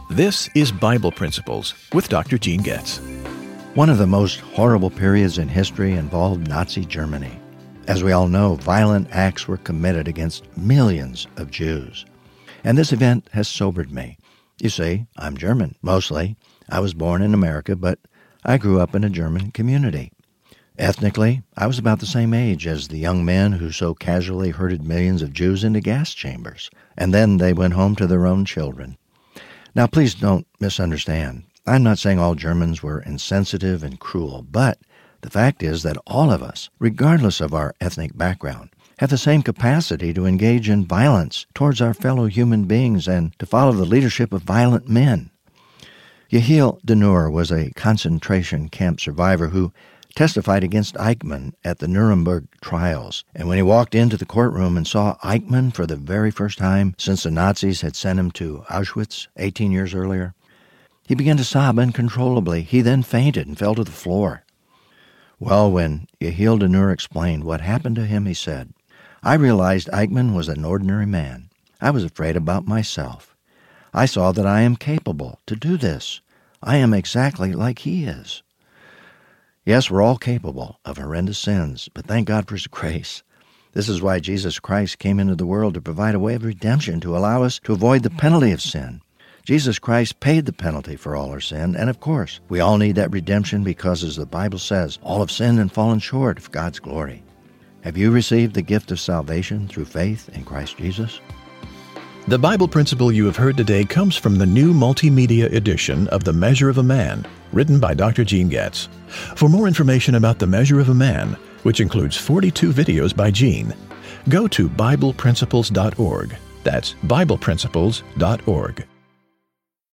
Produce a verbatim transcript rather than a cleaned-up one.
This is Bible Principles with Doctor Gene Getz. One of the most horrible periods in history involved Nazi Germany. As we all know, violent acts were committed against millions of Jews. And this event has sobered me. You see, I'm German, mostly. I was born in America, but I grew up in a German community. Ethnically, I was about the same age as the young men who so casually herded millions of Jews into gas chambers, and then they went home to their own children. Now, please don't misunderstand. I'm not saying all Germans were insensitive and cruel, but the fact is that all of us, regardless of our ethnic background, have the same capacity to engage in violence towards our fellow human beings and to follow the leadership of violent men. Yehiel Denur was a concentration camp survivor who testified against Eichmann at the Nuremberg trials. And when he walked into the courtroom and saw Eichmann for the very first time since the Nazis had sent him to Auschwitz eighteen years earlier, he began to sob uncontrollably. He then fainted and fell to the floor. Well, when Yehiel Denur explained what happened to him, he said, "I realized Eichmann was an ordinary man. I was afraid about myself. I saw that I am capable to do this. I am exactly like he is." Yes, we're all capable of horrendous sins, but thank God for His grace. This is why Jesus Christ came into the world to provide a way of redemption to allow us to avoid the penalty of sin. Jesus Christ paid the penalty for all our sin, and of course, we all need that redemption because, as the Bible says, all have sinned and fallen short of God's glory. Have you received the gift of salvation through faith in Christ Jesus? The Bible principle you have heard today comes from the new multimedia edition of The Measure of a Man, written by Doctor Gene Getz. For more information about The Measure of a Man, which includes forty-two videos by Gene, go to Bible Principles dot org. That's Bible Principles dot org.